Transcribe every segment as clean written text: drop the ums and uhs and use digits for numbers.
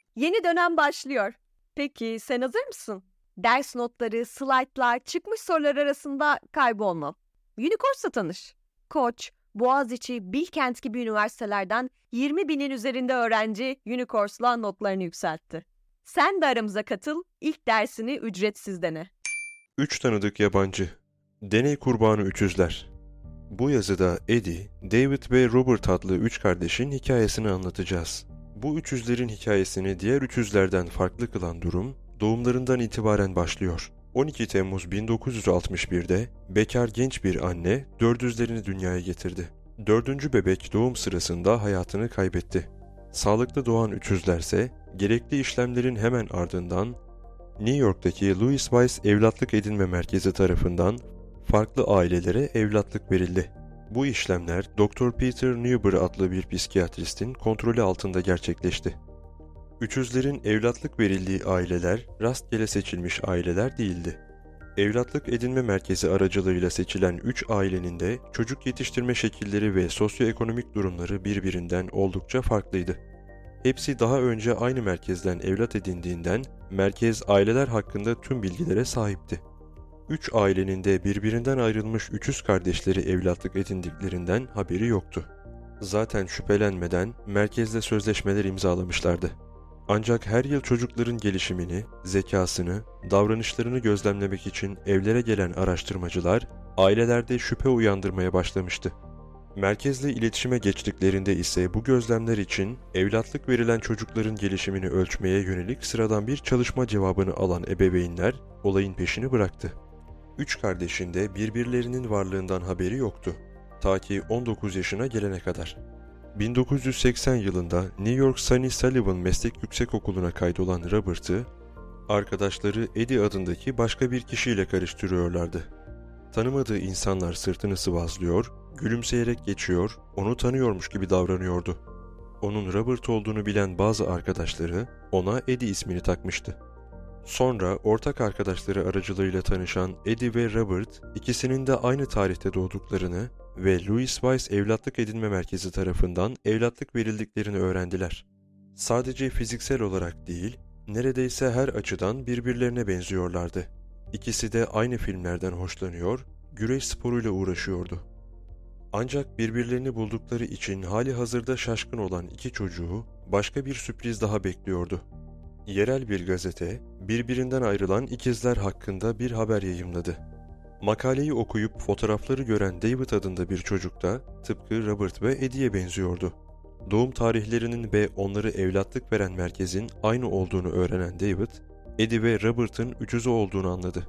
Yeni dönem başlıyor. Peki sen hazır mısın? Ders notları, slaytlar, çıkmış sorular arasında kaybolma. Unicourse'la tanış. Koç, Boğaziçi, Bilkent gibi üniversitelerden 20 binin üzerinde öğrenci Unicourse'la notlarını yükseltti. Sen de aramıza katıl, ilk dersini ücretsiz dene. 3 tanıdık yabancı. Deney kurbanı üçüzler. Bu yazıda Eddie, David ve Robert adlı 3 kardeşin hikayesini anlatacağız. Bu üçüzlerin hikayesini diğer üçüzlerden farklı kılan durum, doğumlarından itibaren başlıyor. 12 Temmuz 1961'de bekar genç bir anne dördüzlerini dünyaya getirdi. Dördüncü bebek doğum sırasında hayatını kaybetti. Sağlıklı doğan üçüzlerse gerekli işlemlerin hemen ardından New York'taki Louis Weiss Evlatlık Edinme Merkezi tarafından farklı ailelere evlatlık verildi. Bu işlemler Dr. Peter Newber adlı bir psikiyatristin kontrolü altında gerçekleşti. Üçüzlerin evlatlık verildiği aileler rastgele seçilmiş aileler değildi. Evlatlık edinme merkezi aracılığıyla seçilen 3 ailenin de çocuk yetiştirme şekilleri ve sosyoekonomik durumları birbirinden oldukça farklıydı. Hepsi daha önce aynı merkezden evlat edindiğinden merkez aileler hakkında tüm bilgilere sahipti. 3 ailenin de birbirinden ayrılmış üçüz kardeşleri evlatlık edindiklerinden haberi yoktu. Zaten şüphelenmeden merkezle sözleşmeler imzalamışlardı. Ancak her yıl çocukların gelişimini, zekasını, davranışlarını gözlemlemek için evlere gelen araştırmacılar ailelerde şüphe uyandırmaya başlamıştı. Merkezle iletişime geçtiklerinde ise bu gözlemler için evlatlık verilen çocukların gelişimini ölçmeye yönelik sıradan bir çalışma cevabını alan ebeveynler olayın peşini bıraktı. 3 kardeşin de birbirlerinin varlığından haberi yoktu. Ta ki 19 yaşına gelene kadar. 1980 yılında New York Sunny Sullivan Meslek Yüksekokulu'na kaydolan Robert'ı, arkadaşları Eddie adındaki başka bir kişiyle karıştırıyorlardı. Tanımadığı insanlar sırtını sıvazlıyor, gülümseyerek geçiyor, onu tanıyormuş gibi davranıyordu. Onun Robert olduğunu bilen bazı arkadaşları ona Eddie ismini takmıştı. Sonra ortak arkadaşları aracılığıyla tanışan Eddie ve Robert, ikisinin de aynı tarihte doğduklarını ve Louis Weiss Evlatlık Edinme Merkezi tarafından evlatlık verildiklerini öğrendiler. Sadece fiziksel olarak değil, neredeyse her açıdan birbirlerine benziyorlardı. İkisi de aynı filmlerden hoşlanıyor, güreş sporuyla uğraşıyordu. Ancak birbirlerini buldukları için hali hazırda şaşkın olan iki çocuğu başka bir sürpriz daha bekliyordu. Yerel bir gazete, birbirinden ayrılan ikizler hakkında bir haber yayımladı. Makaleyi okuyup fotoğrafları gören David adında bir çocuk da tıpkı Robert ve Eddie'ye benziyordu. Doğum tarihlerinin ve onları evlatlık veren merkezin aynı olduğunu öğrenen David, Eddie ve Robert'ın üçüzü olduğunu anladı.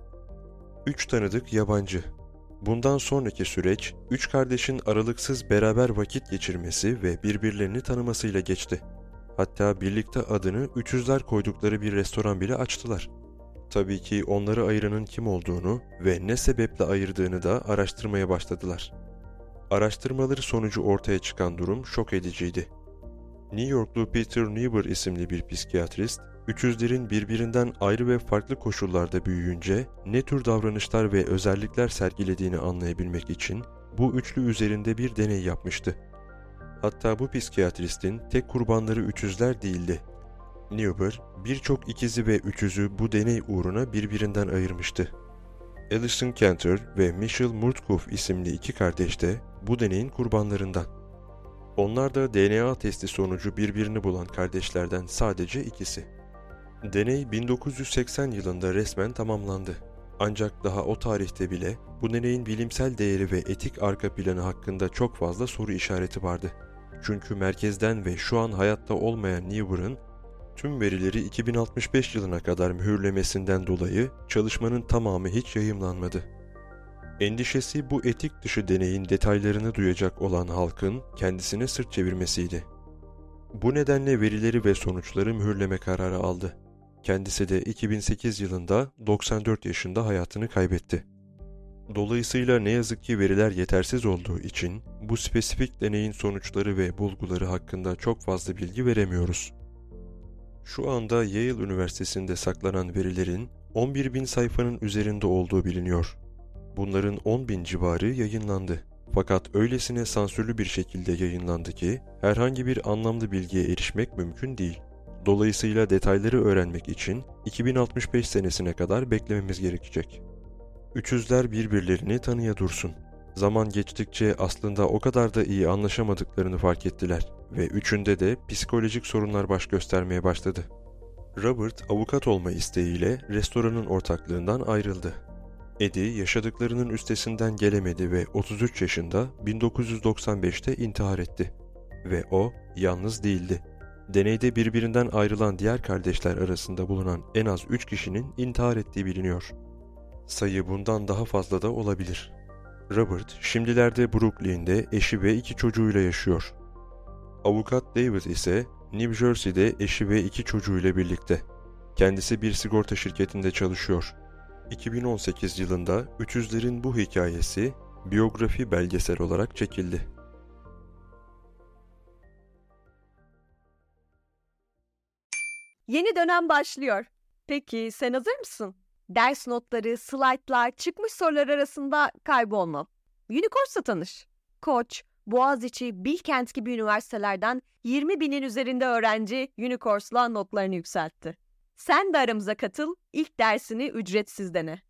3 tanıdık yabancı. Bundan sonraki süreç, 3 kardeşin aralıksız beraber vakit geçirmesi ve birbirlerini tanımasıyla geçti. Hatta birlikte adını üçüzler koydukları bir restoran bile açtılar. Tabii ki onları ayıranın kim olduğunu ve ne sebeple ayırdığını da araştırmaya başladılar. Araştırmaları sonucu ortaya çıkan durum şok ediciydi. New Yorklu Peter Newber isimli bir psikiyatrist, üçüzlerin birbirinden ayrı ve farklı koşullarda büyüyünce ne tür davranışlar ve özellikler sergilediğini anlayabilmek için bu üçlü üzerinde bir deney yapmıştı. Hatta bu psikiyatristin tek kurbanları üçüzler değildi. Newber, birçok ikizi ve üçüzü bu deney uğruna birbirinden ayırmıştı. Alison Cantor ve Michelle Murtkoff isimli iki kardeş de bu deneyin kurbanlarından. Onlar da DNA testi sonucu birbirini bulan kardeşlerden sadece ikisi. Deney 1980 yılında resmen tamamlandı. Ancak daha o tarihte bile bu deneyin bilimsel değeri ve etik arka planı hakkında çok fazla soru işareti vardı. Çünkü merkezden ve şu an hayatta olmayan Newber'ın tüm verileri 2065 yılına kadar mühürlemesinden dolayı çalışmanın tamamı hiç yayımlanmadı. Endişesi bu etik dışı deneyin detaylarını duyacak olan halkın kendisine sırt çevirmesiydi. Bu nedenle verileri ve sonuçları mühürleme kararı aldı. Kendisi de 2008 yılında 94 yaşında hayatını kaybetti. Dolayısıyla ne yazık ki veriler yetersiz olduğu için bu spesifik deneyin sonuçları ve bulguları hakkında çok fazla bilgi veremiyoruz. Şu anda Yale Üniversitesi'nde saklanan verilerin 11.000 sayfanın üzerinde olduğu biliniyor. Bunların 10.000 civarı yayınlandı. Fakat öylesine sansürlü bir şekilde yayınlandı ki herhangi bir anlamlı bilgiye erişmek mümkün değil. Dolayısıyla detayları öğrenmek için 2065 senesine kadar beklememiz gerekecek. Üçüzler birbirlerini tanıya dursun. Zaman geçtikçe aslında o kadar da iyi anlaşamadıklarını fark ettiler ve üçünde de psikolojik sorunlar baş göstermeye başladı. Robert avukat olma isteğiyle restoranın ortaklığından ayrıldı. Eddie yaşadıklarının üstesinden gelemedi ve 33 yaşında 1995'te intihar etti. Ve o yalnız değildi. Deneyde birbirinden ayrılan diğer kardeşler arasında bulunan en az 3 kişinin intihar ettiği biliniyor. Sayı bundan daha fazla da olabilir. Robert şimdilerde Brooklyn'de eşi ve 2 çocuğuyla yaşıyor. Avukat David ise New Jersey'de eşi ve 2 çocuğuyla birlikte. Kendisi bir sigorta şirketinde çalışıyor. 2018 yılında Üçüzlerin bu hikayesi biyografi belgesel olarak çekildi. Yeni dönem başlıyor. Peki sen hazır mısın? Ders notları, slaytlar, çıkmış sorular arasında kaybolma. Unicorse'la tanış. Koç, Boğaziçi, Bilkent gibi üniversitelerden 20.000'in üzerinde öğrenci Unicorse'la notlarını yükseltti. Sen de aramıza katıl, ilk dersini ücretsiz dene.